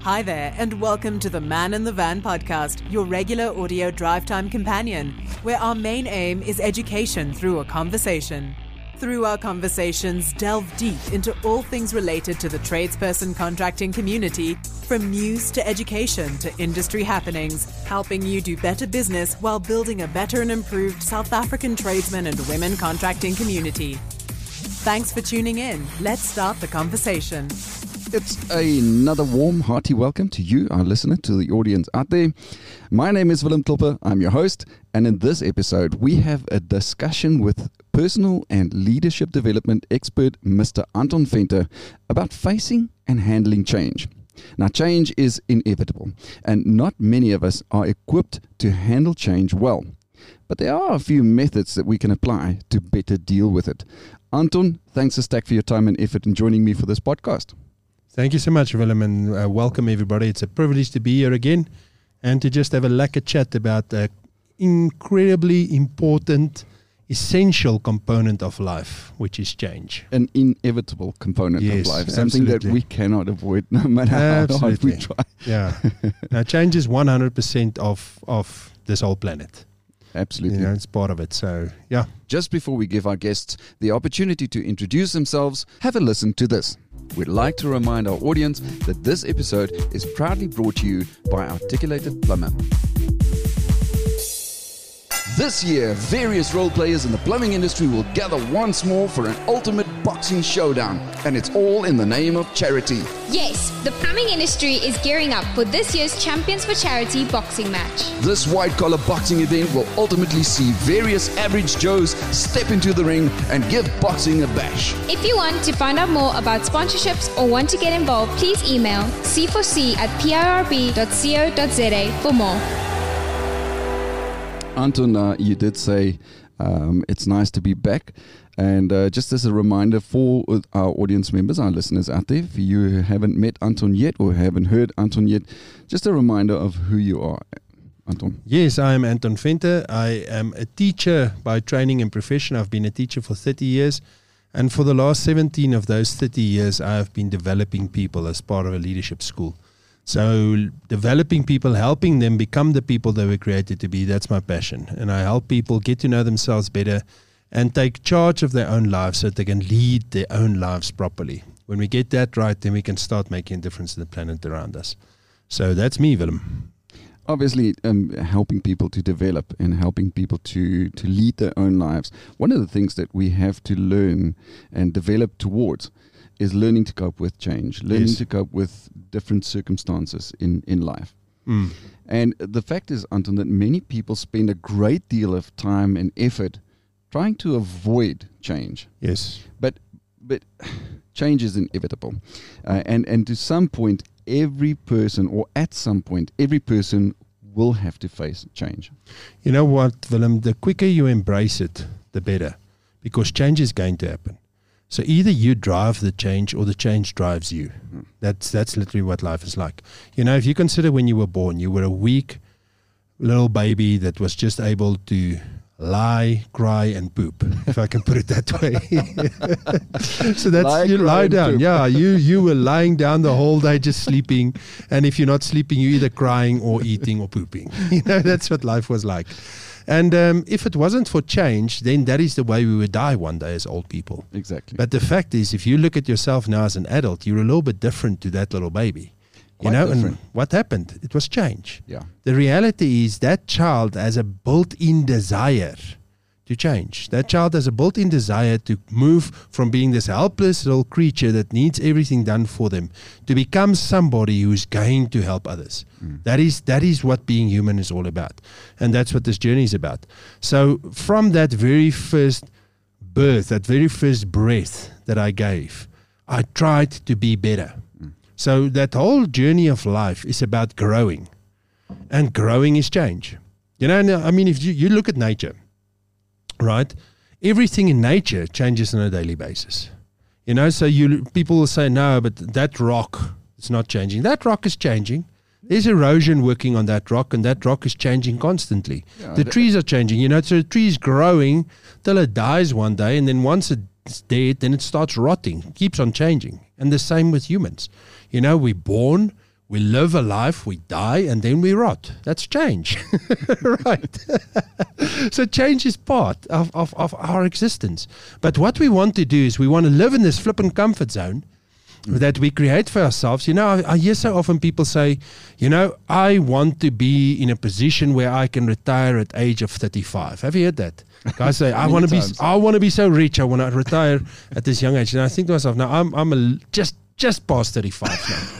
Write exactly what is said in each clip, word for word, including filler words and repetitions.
Hi there, and welcome to the Man in the Van podcast, your regular audio drive time companion, where our main aim is education through a conversation. Through our conversations, delve deep into all things related to the tradesperson contracting community, from news to education to industry happenings, helping you do better business while building a better and improved South African tradesmen and women contracting community. Thanks for tuning in. Let's start the conversation. It's another warm, hearty welcome to you, our listener, to the audience out there. My name is Willem Klopper. I'm your host. And in this episode, we have a discussion with personal and leadership development expert, Mister Anton Venter, about facing and handling change. Now, change is inevitable, and not many of us are equipped to handle change well. But there are a few methods that we can apply to better deal with it. Anton, thanks a stack for your time and effort in joining me for this podcast. Thank you so much, Willem, and uh, welcome everybody. It's a privilege to be here again and to just have a lekker chat about an incredibly important, essential component of life, which is change. An inevitable component yes, of life, something absolutely. that we cannot avoid no matter absolutely. how hard we try. Yeah. Now, change is one hundred percent of, of this whole planet. Absolutely. You know, it's part of it. So, yeah. Just before we give our guests the opportunity to introduce themselves, have a listen to this. We'd like to remind our audience that this episode is proudly brought to you by Articulated Plumber. This year, various role players in the plumbing industry will gather once more for an ultimate boxing showdown, and it's all in the name of charity. Yes, the plumbing industry is gearing up for this year's Champions for Charity boxing match. This white-collar boxing event will ultimately see various average Joes step into the ring and give boxing a bash. If you want to find out more about sponsorships or want to get involved, please email c four c at p i r b dot co dot z a for more. Anton, uh, you did say um, it's nice to be back. And uh, just as a reminder for our audience members, our listeners out there, if you haven't met Anton yet or haven't heard Anton yet, just a reminder of who you are, Anton. Yes, I am Anton Venter. I am a teacher by training and profession. I've been a teacher for thirty years. And for the last seventeen of those thirty years, I have been developing people as part of a leadership school. So developing people, helping them become the people they were created to be, that's my passion. And I help people get to know themselves better and take charge of their own lives so that they can lead their own lives properly. When we get that right, then we can start making a difference to the planet around us. So that's me, Willem. Obviously, um, helping people to develop and helping people to, to lead their own lives. One of the things that we have to learn and develop towards is learning to cope with change, learning yes. to cope with different circumstances in, in life. Mm. And the fact is, Anton, that many people spend a great deal of time and effort trying to avoid change. Yes. But but change is inevitable. Uh, and, and to some point, every person, or at some point, every person will have to face change. You know what, Willem? The quicker you embrace it, the better. Because change is going to happen. So either you drive the change or the change drives you. Mm. That's that's literally what life is like. You know, if you consider when you were born, you were a weak little baby that was just able to lie, cry, and poop, if I can put it that way. So that's, lie, you lie down. Poop. Yeah, you, you were lying down the whole day just sleeping. And if you're not sleeping, you're either crying or eating or pooping. You know, that's what life was like. And um, if it wasn't for change, then that is the way we would die one day as old people. Exactly. But the fact is, if you look at yourself now as an adult, you're a little bit different to that little baby. Quite you know, different. And what happened? It was change. Yeah. The reality is that child has a built-in desire to change. That child has a built-in desire to move from being this helpless little creature that needs everything done for them to become somebody who's going to help others. Mm. That is that is what being human is all about. And that's what this journey is about. So from that very first birth, that very first breath that I gave, I tried to be better. Mm. So that whole journey of life is about growing. And growing is change. You know, I mean, if you, you look at nature, right? Everything in nature changes on a daily basis. You know, so you people will say, no, but that rock is not changing. That rock is changing. There's erosion working on that rock, and that rock is changing constantly. Yeah, the trees are changing. You know, so the tree is growing till it dies one day, and then once it's dead, then it starts rotting. It keeps on changing. And the same with humans. You know, we're born, We live a life, we die, and then we rot. That's change, right? So change is part of, of, of our existence. But what we want to do is we want to live in this flippin' comfort zone mm. that we create for ourselves. You know, I, I hear so often people say, you know, I want to be in a position where I can retire at age of thirty-five. Have you heard that? Guys say, I want to be, I want to be so rich. I want to retire at this young age. And I think to myself, now I'm, I'm a, just, just past thirty-five now.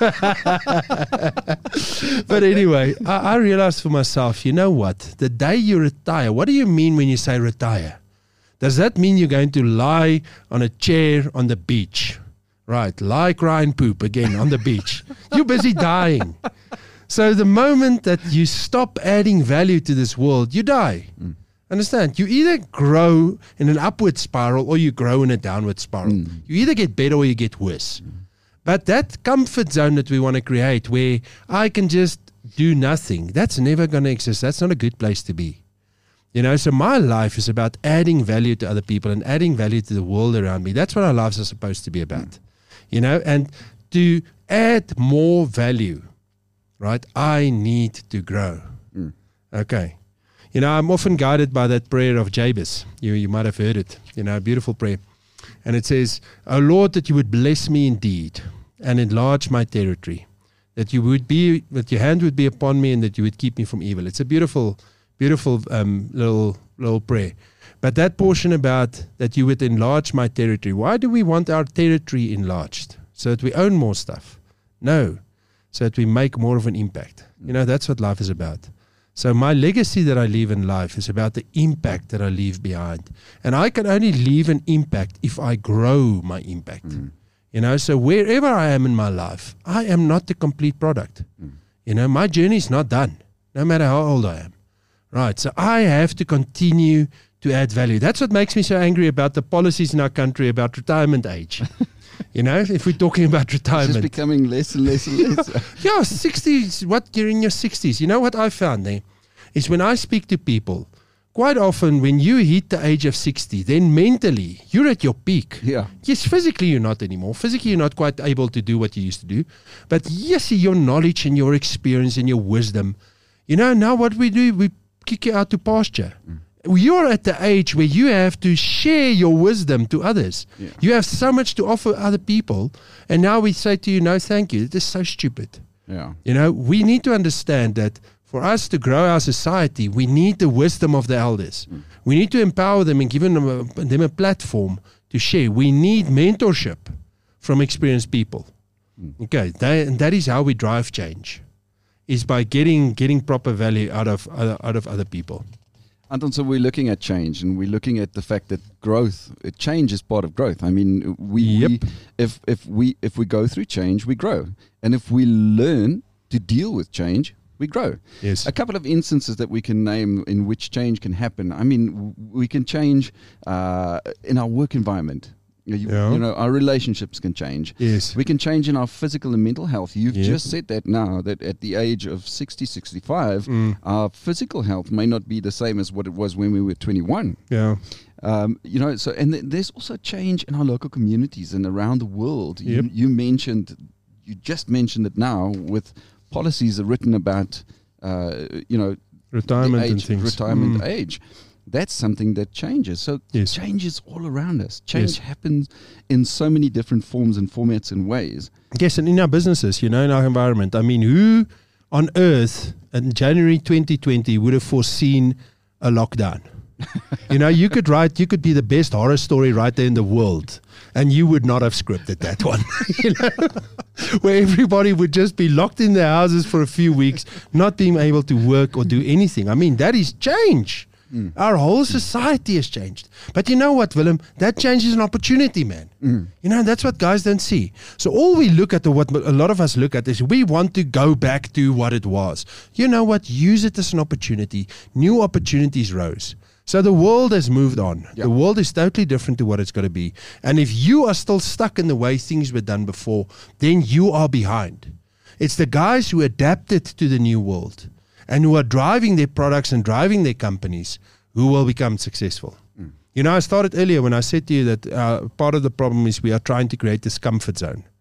But anyway, I, I realized for myself, you know what? The day you retire, what do you mean when you say retire? Does that mean you're going to lie on a chair on the beach? Right, lie, cry, and poop again on the beach. You're busy dying. So the moment that you stop adding value to this world, you die. Mm. Understand? You either grow in an upward spiral or you grow in a downward spiral. Mm. You either get better or you get worse. Mm. But that comfort zone that we want to create where I can just do nothing, that's never going to exist. That's not a good place to be. You know, so my life is about adding value to other people and adding value to the world around me. That's what our lives are supposed to be about. Mm. You know, and to add more value, right, I need to grow. Mm. Okay. You know, I'm often guided by that prayer of Jabez. You, you might have heard it. You know, a beautiful prayer. And it says, "O Lord, that you would bless me indeed and enlarge my territory, that you would be, that your hand would be upon me and that you would keep me from evil." It's a beautiful, beautiful um, little little prayer. But that portion about that you would enlarge my territory, why do we want our territory enlarged? So that we own more stuff? No, so that we make more of an impact. You know, that's what life is about. So my legacy that I leave in life is about the impact that I leave behind. And I can only leave an impact if I grow my impact. Mm. You know, so wherever I am in my life, I am not the complete product. Mm. You know, my journey is not done, no matter how old I am. Right, so I have to continue to add value. That's what makes me so angry about the policies in our country about retirement age. You know, if we're talking about retirement. It's just becoming less and less and less. Yeah, sixties, what, you're in your sixties. You know what I found there? Is when I speak to people, quite often when you hit the age of sixty, then mentally, you're at your peak. Yeah. Yes, physically you're not anymore. Physically you're not quite able to do what you used to do. But yes, your knowledge and your experience and your wisdom. You know, now what we do, we kick you out to pasture. Mm. You're at the age where you have to share your wisdom to others. Yeah. You have so much to offer other people. And now we say to you, no, thank you. It is so stupid. Yeah. You know, we need to understand that for us to grow our society, we need the wisdom of the elders. Mm. We need to empower them and give them a, them a platform to share. We need mentorship from experienced people. Mm. Okay, that, and that is how we drive change, is by getting getting proper value out of other, out of other people. Anton, so we're looking at change, and we're looking at the fact that growth, change is part of growth. I mean, we, yep. we if if we if we go through change, we grow, and if we learn to deal with change, we grow. Yes. A couple of instances that we can name in which change can happen. I mean, we can change uh, in our work environment. You, yeah. you know, our relationships can change. Yes. We can change in our physical and mental health. You've Yep. just said that now, that at the age of sixty, sixty-five, Mm. our physical health may not be the same as what it was when we were twenty-one. Yeah. Um, you know, so, and th- there's also change in our local communities and around the world. Yep. You, you mentioned, you just mentioned it now with policies are written about, uh, you know, Retirement the age, and things. retirement Mm. age. That's something that changes. So Yes. change is all around us. Change Yes. happens in so many different forms and formats and ways. Yes, and in our businesses, you know, in our environment. I mean, who on earth in January twenty twenty would have foreseen a lockdown? You know, you could write, you could be the best horror story writer in the world, and you would not have scripted that one. You know, where everybody would just be locked in their houses for a few weeks, not being able to work or do anything. I mean, that is change. Mm. Our whole society has changed. But you know what, Willem? That change is an opportunity, man. Mm. You know, that's what guys don't see. So all we look at, or what a lot of us look at, is we want to go back to what it was. You know what? Use it as an opportunity. New opportunities rose. So the world has moved on. Yep. The world is totally different to what it's going to be. And if you are still stuck in the way things were done before, then you are behind. It's the guys who adapted to the new world and who are driving their products and driving their companies who will become successful. Mm. You know, I started earlier when I said to you that uh, part of the problem is we are trying to create this comfort zone. Mm.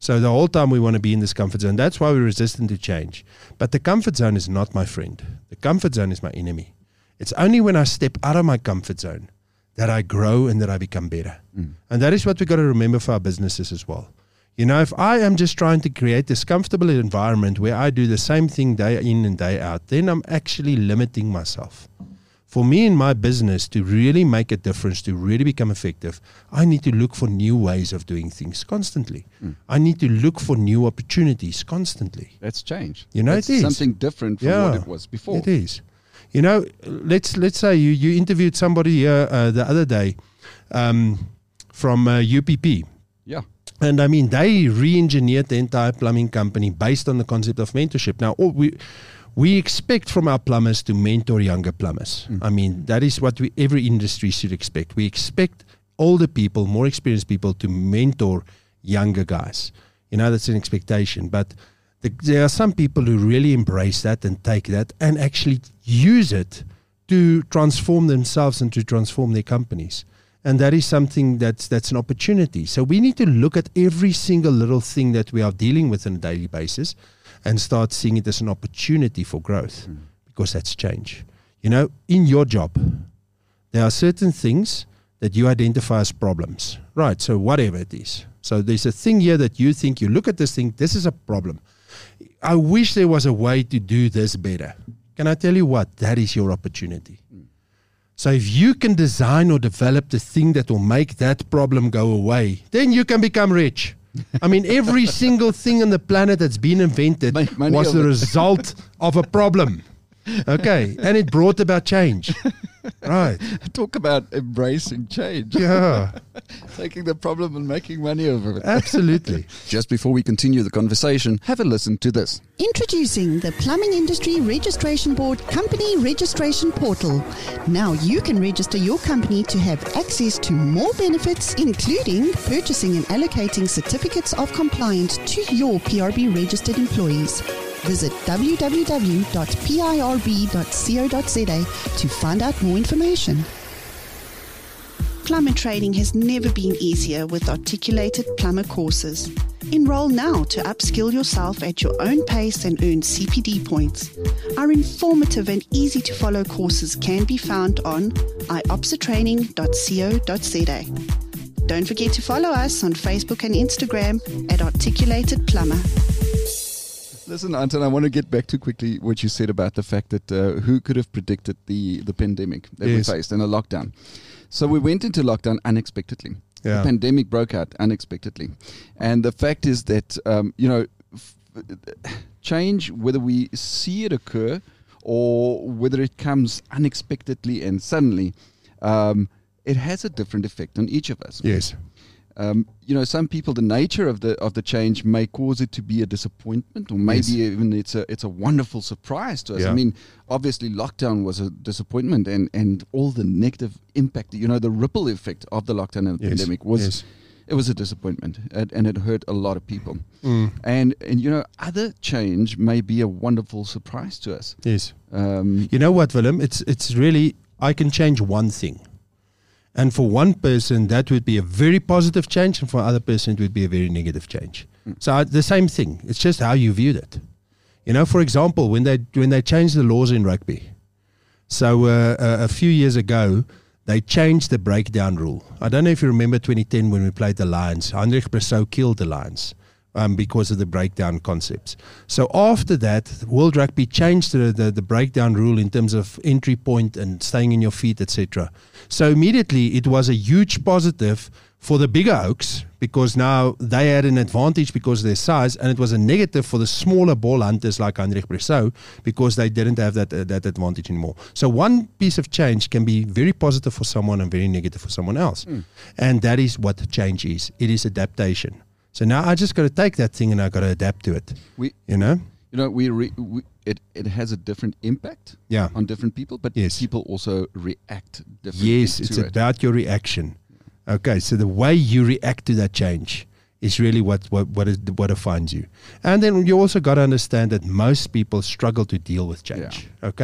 So the whole time we want to be in this comfort zone. That's why we're resistant to change. But the comfort zone is not my friend. The comfort zone is my enemy. It's only when I step out of my comfort zone that I grow and that I become better. Mm. And that is what we've got to remember for our businesses as well. You know, if I am just trying to create this comfortable environment where I do the same thing day in and day out, then I'm actually limiting myself. For me in my business to really make a difference, to really become effective, I need to look for new ways of doing things constantly. Mm. I need to look for new opportunities constantly. That's change. You know, That's it is something different from yeah, what it was before. It is. You know, let's let's say you, you interviewed somebody here uh, the other day um, from uh, U P P. Yeah. And I mean, they re-engineered the entire plumbing company based on the concept of mentorship. Now, all we we expect from our plumbers to mentor younger plumbers. Mm. I mean, that is what we, every industry should expect. We expect older people, more experienced people to mentor younger guys. You know, that's an expectation. But the, there are some people who really embrace that and take that and actually use it to transform themselves and to transform their companies. And that is something that's that's an opportunity. So we need to look at every single little thing that we are dealing with on a daily basis and start seeing it as an opportunity for growth, mm. because that's change. You know, in your job, there are certain things that you identify as problems, right? So whatever it is. So there's a thing here that you think, you look at this thing, this is a problem. I wish there was a way to do this better. Can I tell you what? That is your opportunity. Mm. So if you can design or develop the thing that will make that problem go away, then you can become rich. I mean, every single thing on the planet that's been invented was the result of a problem. Okay. And it brought about change. Right. Talk about embracing change. Yeah. Taking the problem and making money over it. Absolutely. Just before we continue the conversation, have a listen to this. Introducing the Plumbing Industry Registration Board Company Registration Portal. Now you can register your company to have access to more benefits, including purchasing and allocating certificates of compliance to your P R B registered employees. Visit w w w dot p i r b dot co dot z a to find out more information. Plumber training has never been easier with articulated plumber courses. Enroll now to upskill yourself at your own pace and earn C P D points. Our informative and easy to follow courses can be found on i o p s a training dot co dot z a. Don't forget to follow us on Facebook and Instagram at Articulated Plumber. Listen, Anton, I want to get back to quickly what you said about the fact that uh, who could have predicted the, the pandemic that yes. we faced and a lockdown. So we went into lockdown unexpectedly. Yeah. The pandemic broke out unexpectedly. And the fact is that, um, you know, f- change, whether we see it occur or whether it comes unexpectedly and suddenly, um, it has a different effect on each of us. Yes. Um, you know, some people, the nature of the of the change may cause it to be a disappointment, or maybe yes. even it's a it's a wonderful surprise to us. Yeah. I mean, obviously, lockdown was a disappointment, and, and all the negative impact, you know, the ripple effect of the lockdown and the yes. pandemic was yes. it was a disappointment, and, and it hurt a lot of people. Mm. And and you know, other change may be a wonderful surprise to us. Yes. Um, you know what, Willem? It's it's really, I can change one thing. And for one person, that would be a very positive change, and for another person, it would be a very negative change. Mm. So uh, the same thing. It's just how you viewed it. You know, for example, when they when they changed the laws in rugby, so uh, a, a few years ago, they changed the breakdown rule. I don't know if you remember twenty ten when we played the Lions. Heinrich Bressou killed the Lions um, because of the breakdown concepts. So after that, World Rugby changed the, the, the breakdown rule in terms of entry point and staying in your feet, et cetera. So immediately it was a huge positive for the bigger oaks because now they had an advantage because of their size, and it was a negative for the smaller ball hunters like Heinrich Bressou because they didn't have that uh, that advantage anymore. So one piece of change can be very positive for someone and very negative for someone else. Mm. And that is what change is. It is adaptation. So now I just got to take that thing and I got to adapt to it. We, you know, you know, we, re, we it it has a different impact, yeah. on different people, but yes. people also react differently. Yes, it's to about it. your reaction. Yeah. Okay, so the way you react to that change is really what what what, is, what defines you. And then you also got to understand that most people struggle to deal with change. Yeah. Okay,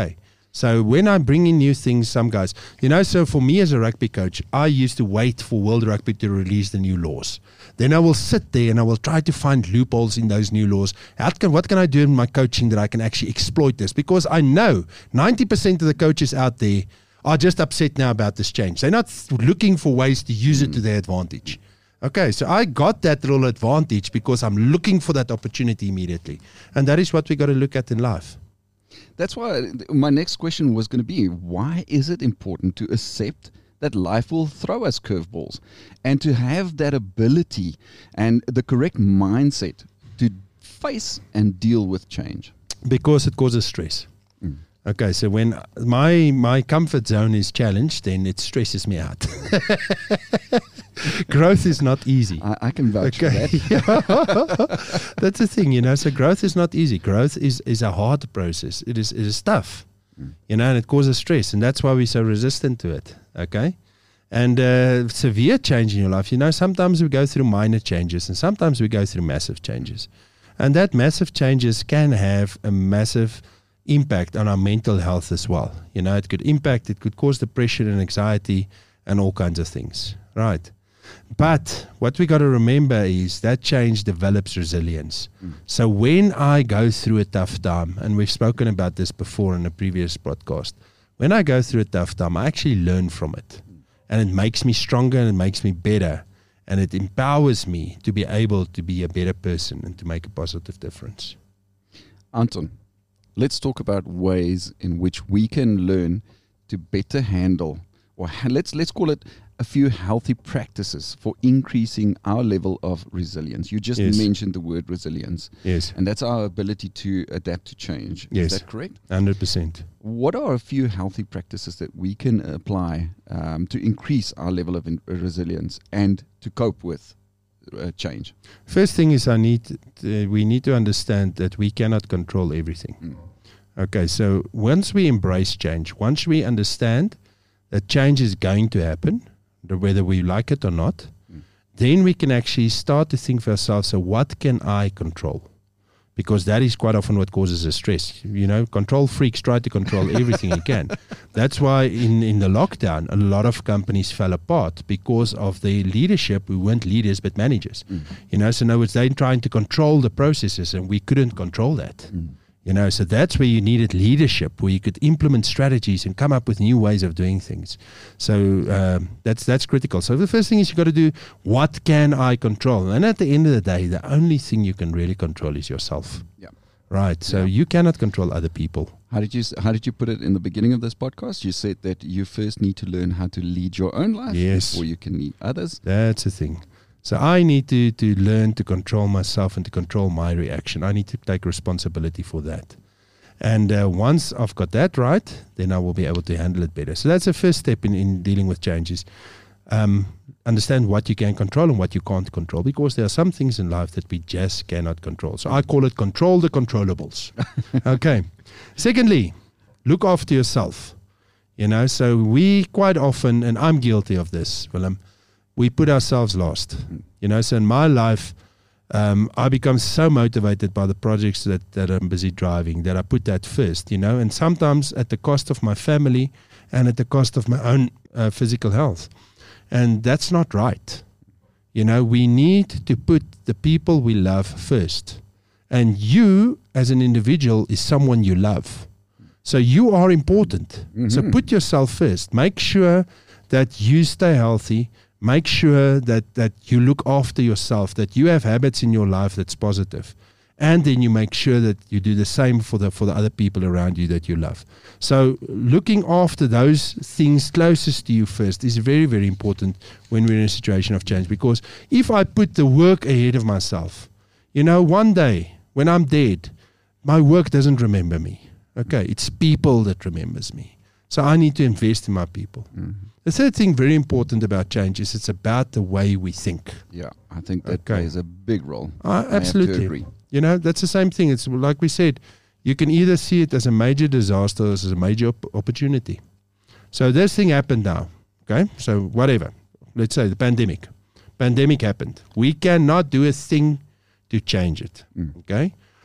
So when I bring in new things, some guys, you know, so for me as a rugby coach, I used to wait for World Rugby to release the new laws. Then I will sit there and I will try to find loopholes in those new laws. How can, what can I do in my coaching that I can actually exploit this? Because I know ninety percent of the coaches out there are just upset now about this change. They're not looking for ways to use it to their advantage. Okay, so I got that little advantage because I'm looking for that opportunity immediately. And that is what we got to look at in life. That's why my next question was going to be, why is it important to accept that life will throw us curveballs and to have that ability and the correct mindset to face and deal with change? Because it causes stress. Mm. Okay, so when my my comfort zone is challenged, then it stresses me out. Growth is not easy. I, I can vouch okay. for that. That's the thing, you know. So growth is not easy. Growth is, is a hard process. It is, it is tough, mm. you know, and it causes stress. And that's why we're so resistant to it, okay? And uh, severe change in your life, you know, sometimes we go through minor changes and sometimes we go through massive changes. And that massive changes can have a massive impact on our mental health as well. You know, it could impact, it could cause depression and anxiety and all kinds of things, right? But what we got to remember is that change develops resilience. Mm. So when I go through a tough time, and we've spoken about this before in a previous podcast, when I go through a tough time, I actually learn from it. Mm. And it makes me stronger and it makes me better. And it empowers me to be able to be a better person and to make a positive difference. Anton, let's talk about ways in which we can learn to better handle, or ha- let's let's call it a few healthy practices for increasing our level of resilience. You just yes. mentioned the word resilience. Yes. And that's our ability to adapt to change. Yes. Is that correct? one hundred percent. What are a few healthy practices that we can apply um, to increase our level of in- resilience and to cope with uh, change? First thing is I need to, we need to understand that we cannot control everything. Mm. Okay, so once we embrace change, once we understand that change is going to happen, whether we like it or not, mm. then we can actually start to think for ourselves, so what can I control? Because that is quite often what causes us stress. You know, control freaks try to control everything you can. That's why in, in the lockdown, a lot of companies fell apart because of the leadership who weren't leaders but managers. Mm. You know, so in other words, they're trying to control the processes and we couldn't control that. Mm. You know, so that's where you needed leadership, where you could implement strategies and come up with new ways of doing things. So um, that's that's critical. So the first thing is you got to do, what can I control? And at the end of the day, the only thing you can really control is yourself. Yeah. Right. So yeah. you cannot control other people. How did you How did you put it in the beginning of this podcast? You said that you first need to learn how to lead your own life yes. before you can lead others. That's the thing. So I need to, to learn to control myself and to control my reaction. I need to take responsibility for that. And uh, once I've got that right, then I will be able to handle it better. So that's the first step in, in dealing with changes. Um, understand what you can control and what you can't control, because there are some things in life that we just cannot control. So I call it control the controllables. Okay. Secondly, look after yourself. You know, so we quite often, and I'm guilty of this, Willem, we put ourselves last. You know, so in my life, um, I become so motivated by the projects that, that I'm busy driving that I put that first, you know, and sometimes at the cost of my family and at the cost of my own uh, physical health. And that's not right. You know, we need to put the people we love first. And you, as an individual, is someone you love. So you are important. Mm-hmm. So put yourself first. Make sure that you stay healthy. Make sure that, that you look after yourself, that you have habits in your life that's positive. And then you make sure that you do the same for the for the other people around you that you love. So looking after those things closest to you first is very, very important when we're in a situation of change. Because if I put the work ahead of myself, you know, one day when I'm dead, my work doesn't remember me. Okay, it's people that remembers me. So I need to invest in my people. Mm-hmm. The third thing very important about change is it's about the way we think. Yeah, I think that okay. plays a big role. Uh, absolutely. I have to agree. You know, that's the same thing. It's like we said, you can either see it as a major disaster or as a major op- opportunity. So this thing happened now. Okay, so whatever. Let's say the pandemic. Pandemic happened. We cannot do a thing to change it. Mm. Okay,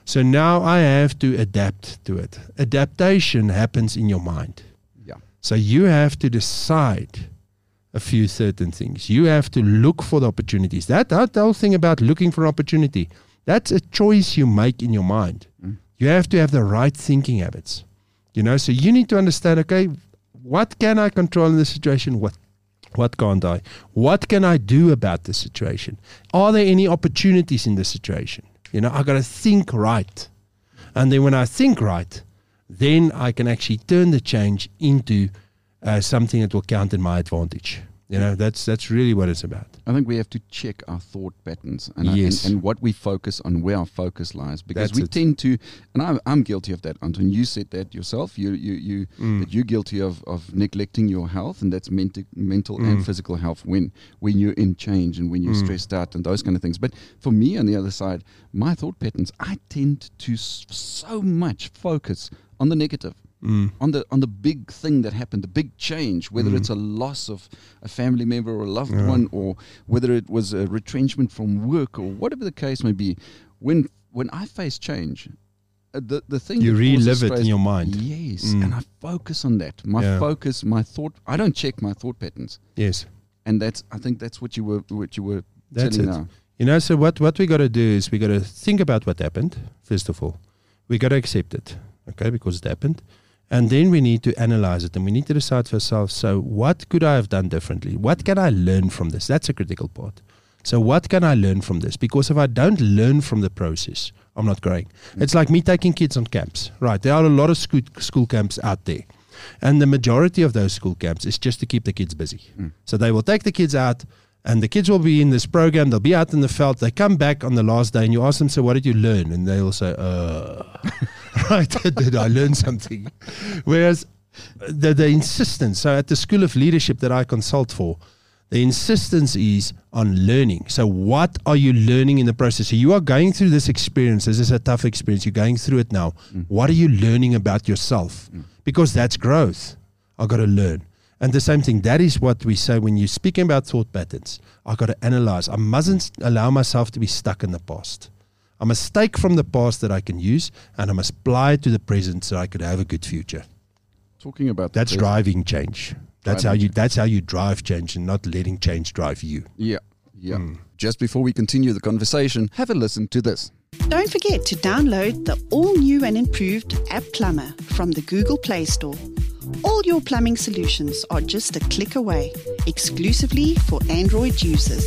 So now I have to adapt to it. Adaptation happens in your mind. Yeah. So you have to decide a few certain things. You have to look for the opportunities. That, that whole thing about looking for an opportunity, that's a choice you make in your mind. Mm. You have to have the right thinking habits. You know, so you need to understand, okay, what can I control in this situation? What What can't I? What can I do about the situation? Are there any opportunities in the situation? You know, I got to think right. And then when I think right, then I can actually turn the change into uh, something that will count in my advantage. You know, that's that's really what it's about. I think we have to check our thought patterns and, yes. I, and, and what we focus on, where our focus lies, because That's we it. tend to, and I'm, I'm guilty of that, Anton. You said that yourself. You you you Mm. that you're guilty of, of neglecting your health, and that's mental mental Mm. and physical health when when you're in change and when you're Mm. stressed out and those kind of things. But for me, on the other side, my thought patterns, I tend to s- so much focus on the negative. Mm. On the on the big thing that happened, the big change, whether Mm. it's a loss of a family member or a loved Yeah. one, or whether it was a retrenchment from work, or whatever the case may be. When when I face change, uh, the the thing You that causes relive it in stress- your mind. Yes, Mm. and I focus on that. My Yeah. focus, my thought. I don't check my thought patterns, Yes. and that's I think that's what you were what you were That's telling it. now. You know, so what, what we got to do is we got to think about what happened, first of all. We got to accept it, okay, because it happened. And then we need to analyze it, and we need to decide for ourselves, so what could I have done differently? What can I learn from this? That's a critical part. So what can I learn from this? Because if I don't learn from the process, I'm not growing. Mm. It's like me taking kids on camps, right? There are a lot of school, school camps out there. And the majority of those school camps is just to keep the kids busy. Mm. So they will take the kids out, and the kids will be in this program. They'll be out in the veld. They come back on the last day, and you ask them, so what did you learn? And they'll say, uh, right, did I learn something? Whereas the, the insistence, so at the School of Leadership that I consult for, the insistence is on learning. So what are you learning in the process? So you are going through this experience. This is a tough experience. You're going through it now. Mm. What are you learning about yourself? Mm. Because that's growth. I've got to learn. And the same thing, that is what we say when you're speaking about thought patterns. I've got to analyze. I mustn't allow myself to be stuck in the past. I must take from the past that I can use, and I must apply it to the present so I could have a good future. Talking about That's the driving change. That's Driving how you change. that's how you drive change, and not letting change drive you. Yeah, yeah. Mm. Just before we continue the conversation, have a listen to this. Don't forget to download the all-new and improved App Plumber from the Google Play Store. All your plumbing solutions are just a click away, exclusively for Android users.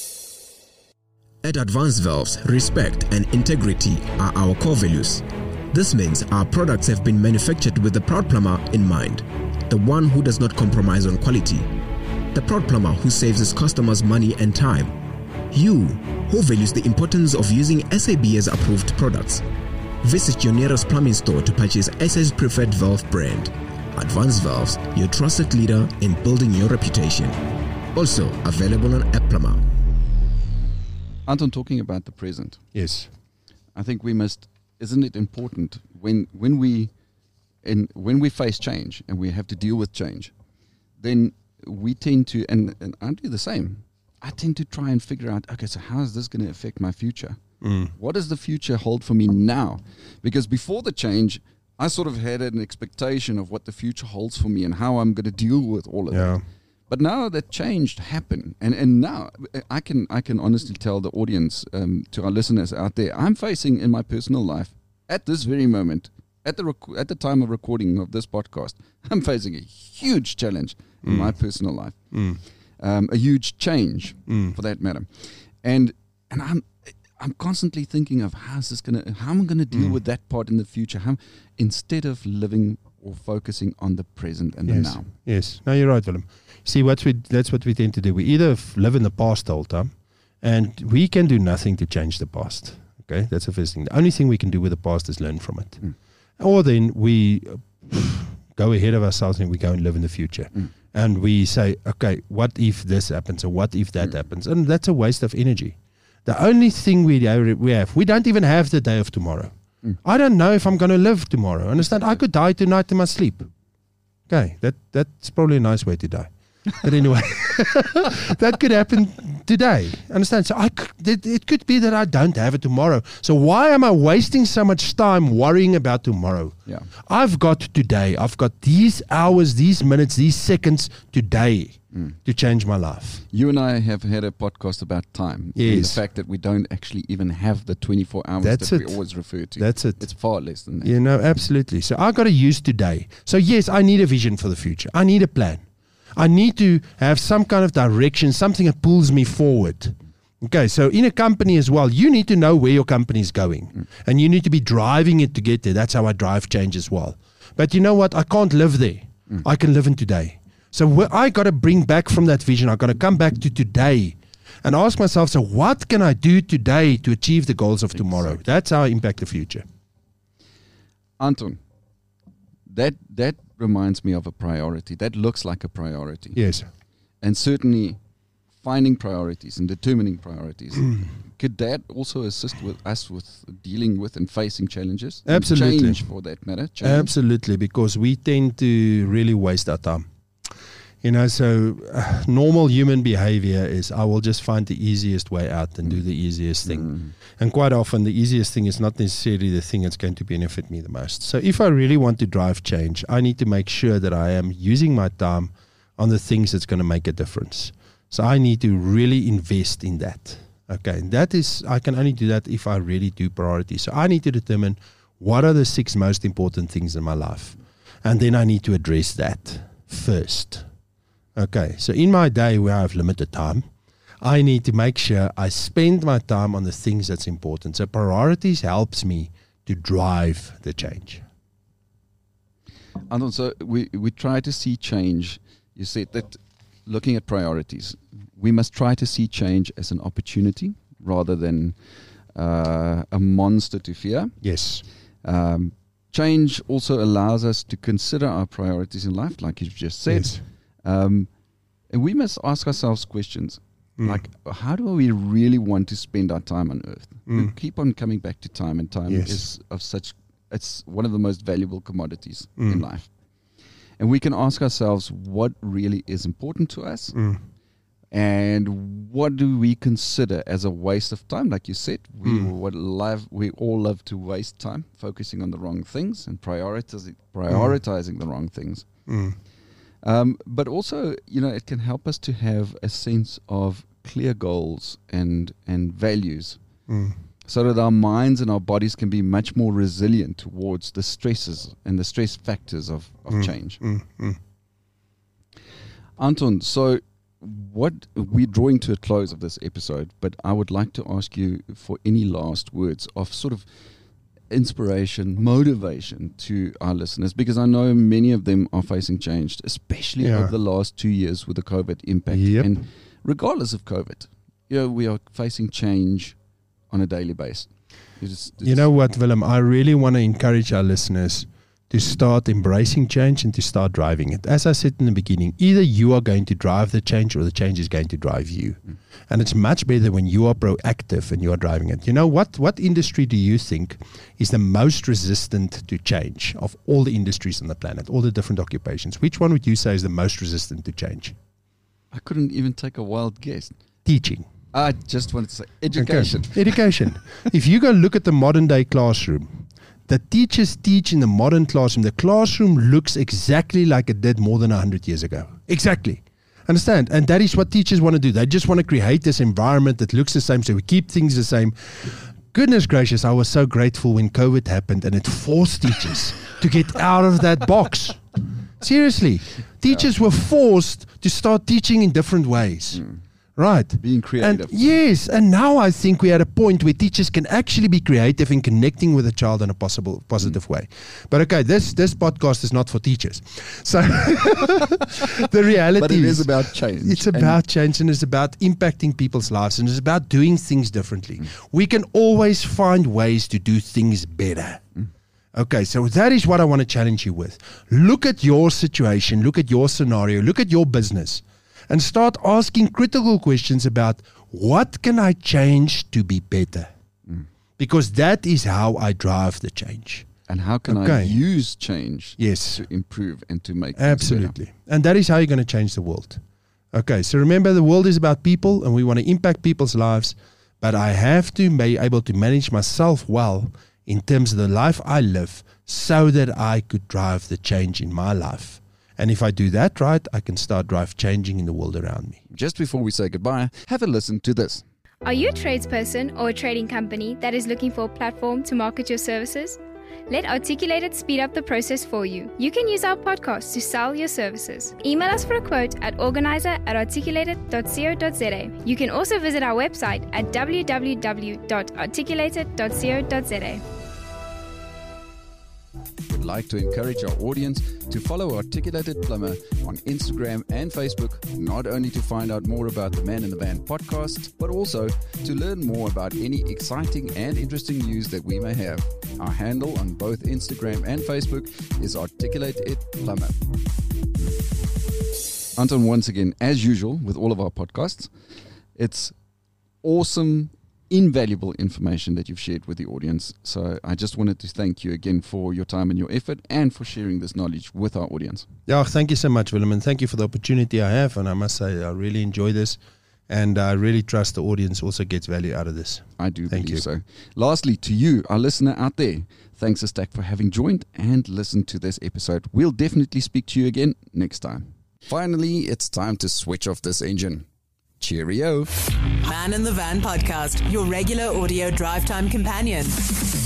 At Advanced Valves, respect and integrity are our core values. This means our products have been manufactured with the proud plumber in mind, the one who does not compromise on quality, the proud plumber who saves his customers money and time, you who values the importance of using S A B S approved products. Visit your nearest plumbing store to purchase S A's preferred valve brand. Advanced Valves, your trusted leader in building your reputation. Also available on App Plumber. Anton, talking about the present, Yes. I think we must. Isn't it important when when we and when we face change and we have to deal with change, then we tend to, and, and I do the same. I tend to try and figure out, okay, so how is this going to affect my future? Mm. What does the future hold for me now? Because before the change, I sort of had an expectation of what the future holds for me and how I'm going to deal with all of Yeah. that. But now that change happened, and, and now I can I can honestly tell the audience, um, to our listeners out there, I'm facing in my personal life at this very moment, at the rec- at the time of recording of this podcast, I'm facing a huge challenge in Mm. my personal life, Mm. um, a huge change Mm. for that matter, and and I'm I'm constantly thinking of how's this gonna how am I gonna deal Mm. with that part in the future, how instead of living or focusing on the present and Yes. the now. Yes. No, you're right, Willem. See, what we that's what we tend to do. We either f- live in the past the whole time, and we can do nothing to change the past. Okay, that's the first thing. The only thing we can do with the past is learn from it. Mm. Or then we uh, go ahead of ourselves and we go and live in the future. Mm. And we say, okay, what if this happens, or what if that Mm. happens? And that's a waste of energy. The only thing we have, we have, we don't even have the day of tomorrow. Mm. I don't know if I'm going to live tomorrow. Understand? I could die tonight in my sleep. Okay, that that's probably a nice way to die. But anyway, that could happen today. Understand? So I, it, it could be that I don't have it tomorrow. So why am I wasting so much time worrying about tomorrow? Yeah. I've got today. I've got these hours, these minutes, these seconds today Mm. to change my life. You and I have had a podcast about time. Yes. And the fact that we don't actually even have the twenty-four hours That's that it. we always refer to. That's it. It's far less than that. You know, absolutely. So I got to use today. So yes, I need a vision for the future. I need a plan. I need to have some kind of direction, something that pulls me forward. Okay, so in a company as well, you need to know where your company is going. Mm. And you need to be driving it to get there. That's how I drive change as well. But you know what? I can't live there. Mm. I can live in today. So wh- I got to bring back from that vision. I got to come back to today and ask myself, so what can I do today to achieve the goals of tomorrow? Exactly. That's how I impact the future. Anton, that that reminds me of a priority. That looks like a priority. Yes. And certainly finding priorities and determining priorities. Could that also assist with us with dealing with and facing challenges? Absolutely. And change for that matter. Change? Absolutely, because we tend to really waste our time. You know, so uh, normal human behavior is I will just find the easiest way out and mm. do the easiest thing. Mm. And quite often the easiest thing is not necessarily the thing that's going to benefit me the most. So if I really want to drive change, I need to make sure that I am using my time on the things that's going to make a difference. So I need to really invest in that. Okay, and that is, I can only do that if I really do priorities. So I need to determine what are the six most important things in my life. And then I need to address that first. Okay, so in my day where I have limited time, I need to make sure I spend my time on the things that's important. So priorities helps me to drive the change. And also, we, we try to see change. You said that looking at priorities, we must try to see change as an opportunity rather than uh, a monster to fear. Yes. Um, change also allows us to consider our priorities in life, like you've just said. Yes. Um, and we must ask ourselves questions mm. like, how do we really want to spend our time on earth? Mm. We keep on coming back to time, and time yes. is of such, it's one of the most valuable commodities mm. in life. And we can ask ourselves what really is important to us mm. and what do we consider as a waste of time. Like you said, we mm. would love, we all love to waste time focusing on the wrong things and prioritizing, prioritizing mm. the wrong things. Mm. Um, but also, you know, it can help us to have a sense of clear goals and and values mm. so that our minds and our bodies can be much more resilient towards the stresses and the stress factors of, of mm. change. Mm. Mm. Anton, so what we're drawing to a close of this episode, but I would like to ask you for any last words of sort of inspiration, motivation to our listeners, because I know many of them are facing change, especially yeah. over the last two years with the COVID impact. Yep. And regardless of COVID, you know, we are facing change on a daily basis. It's, it's you know what, Willem, I really want to encourage our listeners to start embracing change and to start driving it. As I said in the beginning, either you are going to drive the change or the change is going to drive you. Mm. And it's much better when you are proactive and you are driving it. You know, what, what industry do you think is the most resistant to change of all the industries on the planet, all the different occupations? Which one would you say is the most resistant to change? I couldn't even take a wild guess. Teaching. I just wanted to say education. Okay. Education. If you go look at the modern day classroom, the teachers teach in the modern classroom. The classroom looks exactly like it did more than one hundred years ago. Exactly. Understand? And that is what teachers want to do. They just want to create this environment that looks the same, so we keep things the same. Goodness gracious, I was so grateful when COVID happened and it forced teachers to get out of that box. Seriously. Teachers yeah. were forced to start teaching in different ways. Mm. Right. Being creative. And yes. And now I think we're at a point where teachers can actually be creative in connecting with a child in a possible positive mm. way. But okay, this this podcast is not for teachers. So the reality but it is, is about change. It's about change, and it's about impacting people's lives, and it's about doing things differently. Mm. We can always find ways to do things better. Mm. Okay, so that is what I want to challenge you with. Look at your situation, look at your scenario, look at your business, and start asking critical questions about what can I change to be better? Mm. Because that is how I drive the change. And how can okay. I use change yes. to improve and to make Absolutely. And that is how you're going to change the world. Okay, so remember, the world is about people and we want to impact people's lives, but I have to be able to manage myself well in terms of the life I live so that I could drive the change in my life. And if I do that right, I can start drive changing in the world around me. Just before we say goodbye, have a listen to this. Are you a tradesperson or a trading company that is looking for a platform to market your services? Let Articulated speed up the process for you. You can use our podcast to sell your services. Email us for a quote at organizer at articulated dot co dot za. You can also visit our website at w w w dot articulated dot co dot za. We'd like to encourage our audience to follow Articulated Plumber on Instagram and Facebook, not only to find out more about the Man in the Van podcast, but also to learn more about any exciting and interesting news that we may have. Our handle on both Instagram and Facebook is Articulated Plumber. Anton, once again, as usual with all of our podcasts, it's awesome, invaluable information that you've shared with the audience. So I just wanted to thank you again for your time and your effort and for sharing this knowledge with our audience. Yeah, thank you so much, Willem, and thank you for the opportunity I have. And I must say, I really enjoy this, and I really trust the audience also gets value out of this. I do Thank believe you. so. Lastly, to you, our listener out there, thanks a stack for having joined and listened to this episode. We'll definitely speak to you again next time. Finally, it's time to switch off this engine. Cheerio. Man in the Van podcast, your regular audio drive time companion.